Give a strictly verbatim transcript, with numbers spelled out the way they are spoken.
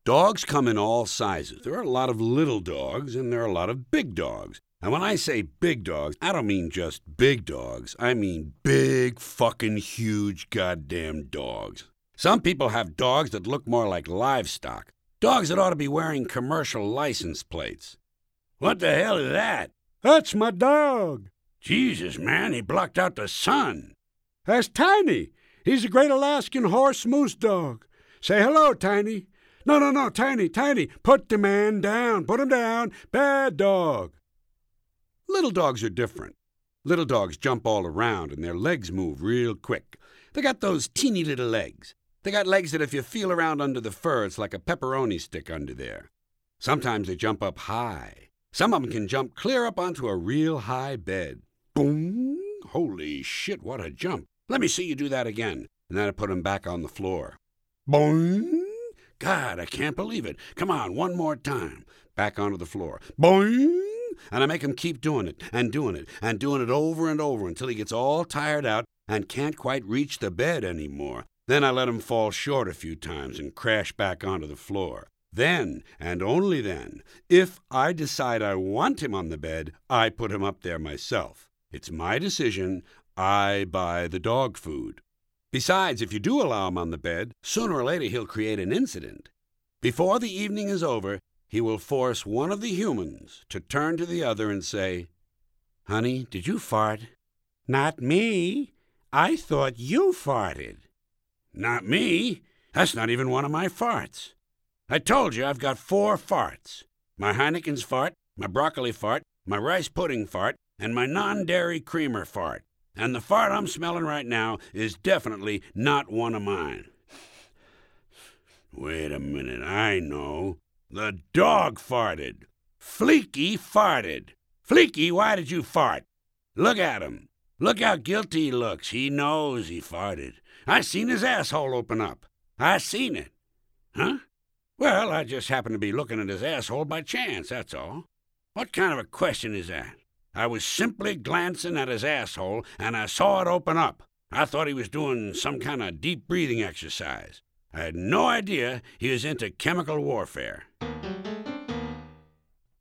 Dogs come in all sizes. There are a lot of little dogs and there are a lot of big dogs. And when I say big dogs, I don't mean just big dogs. I mean big, fucking huge goddamn dogs. Some people have dogs that look more like livestock. Dogs that ought to be wearing commercial license plates. What the hell is that? That's my dog. Jesus, man, he blocked out the sun. That's Tiny. He's a great Alaskan horse moose dog. Say hello, Tiny. No, no, no, Tiny, Tiny. Put the man down. Put him down. Bad dog. Little dogs are different. Little dogs jump all around and their legs move real quick. They got those teeny little legs. They got legs that if you feel around under the fur, it's like a pepperoni stick under there. Sometimes they jump up high. Some of them can jump clear up onto a real high bed. Boom! Holy shit, what a jump. Let me see you do that again. And then I put them back on the floor. Boing! God, I can't believe it. Come on, one more time. Back onto the floor. Boing! And I make him keep doing it, and doing it, and doing it over and over until he gets all tired out and can't quite reach the bed anymore. Then I let him fall short a few times and crash back onto the floor. Then, and only then, if I decide I want him on the bed, I put him up there myself. It's my decision. I buy the dog food. Besides, if you do allow him on the bed, sooner or later he'll create an incident. Before the evening is over, he will force one of the humans to turn to the other and say, "Honey, did you fart?" Not me. I thought you farted. Not me. That's not even one of my farts. I told you I've got four farts. My Heineken's fart, my broccoli fart, my rice pudding fart, and my non-dairy creamer fart. And the fart I'm smelling right now is definitely not one of mine. Wait a minute, I know. The dog farted. Fleeky farted. Fleeky, why did you fart? Look at him. Look how guilty he looks. He knows he farted. I seen his asshole open up. I seen it. Huh? Well, I just happened to be looking at his asshole by chance, that's all. What kind of a question is that? I was simply glancing at his asshole, and I saw it open up. I thought he was doing some kind of deep breathing exercise. I had no idea he was into chemical warfare.